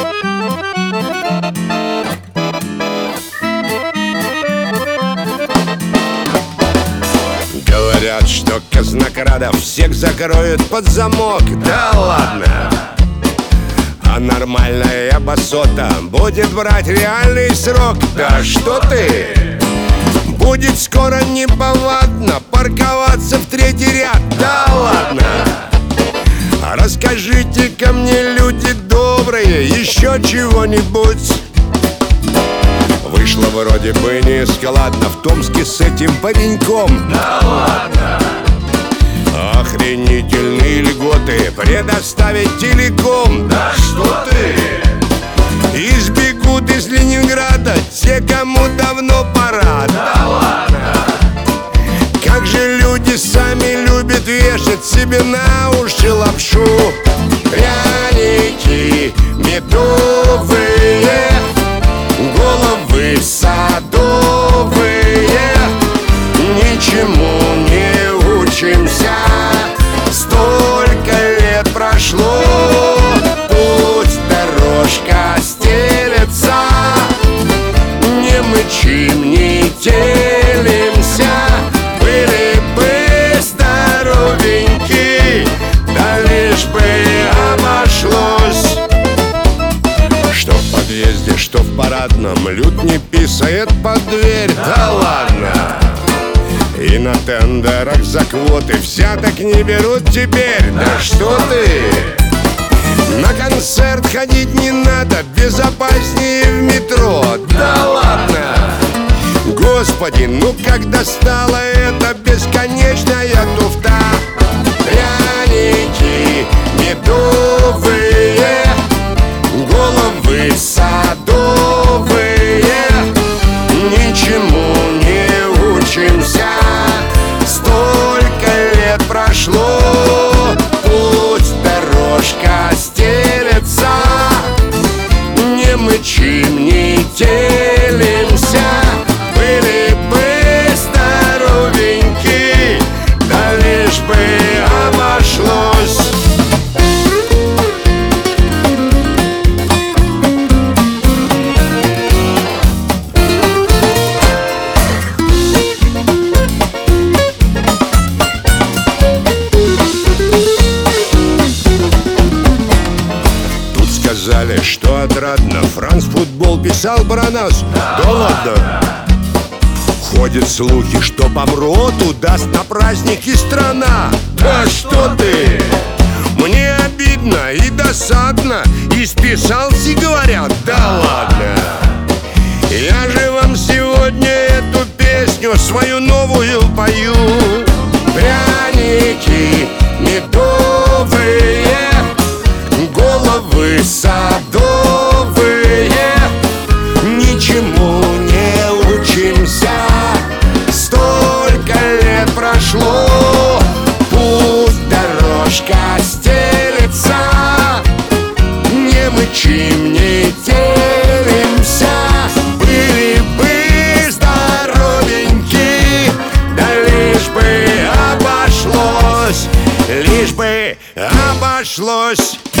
Говорят, что казнокрадов всех закроют под замок. Да ладно! А нормальная басота будет брать реальный срок. Да что ты! Будет скоро неповадно парковаться в третий ряд. Да ладно! Расскажите-ка мне, люди добрые, еще чего-нибудь. Вышло вроде бы нескладно в Томске с этим пареньком. Да ладно! Охренительные льготы предоставить телеком. Да что ты! Избегут из Ленинграда те, кому давно пора. Да ладно! Как же люди сами любят вешать себе на уши лапшу. Пряники медовые, головы садовые. Ничему не учимся, столько лет прошло. Путь дорожка стелется, не мычим, не телимся. Были бы здоровеньки, да лишь бы обошлось. Что в подъезде, что в парадном, люд не писает под дверь. Да ладно! И на тендерах за квоты взяток не берут теперь. Да что ты! На концерт ходить не надо, безопаснее в метро. Да ладно! Господи, ну как достала эта бесконечная туфта. Пряники медовые, головы садовые. Ничему не учимся, столько лет прошло. Путь дорожка стелется, не мычим, не телимся. Были бы здоровеньки, да лишь бы обошлось. Сказали, что отрадно Франц Футбол писал про нас. Да ладно! Ходят слухи, что Помроту даст на праздники страна. Да что ты! Мне обидно и досадно, и списался, говорят. Да ладно! Я же вам сегодня эту песню свою новую пою. Пряники медовые, головы садовые. Ничему не учимся, столько лет прошло. Пусть дорожка стелется, не мычим, не телимся. Были бы здоровеньки, да лишь бы обошлось, лишь бы обошлось.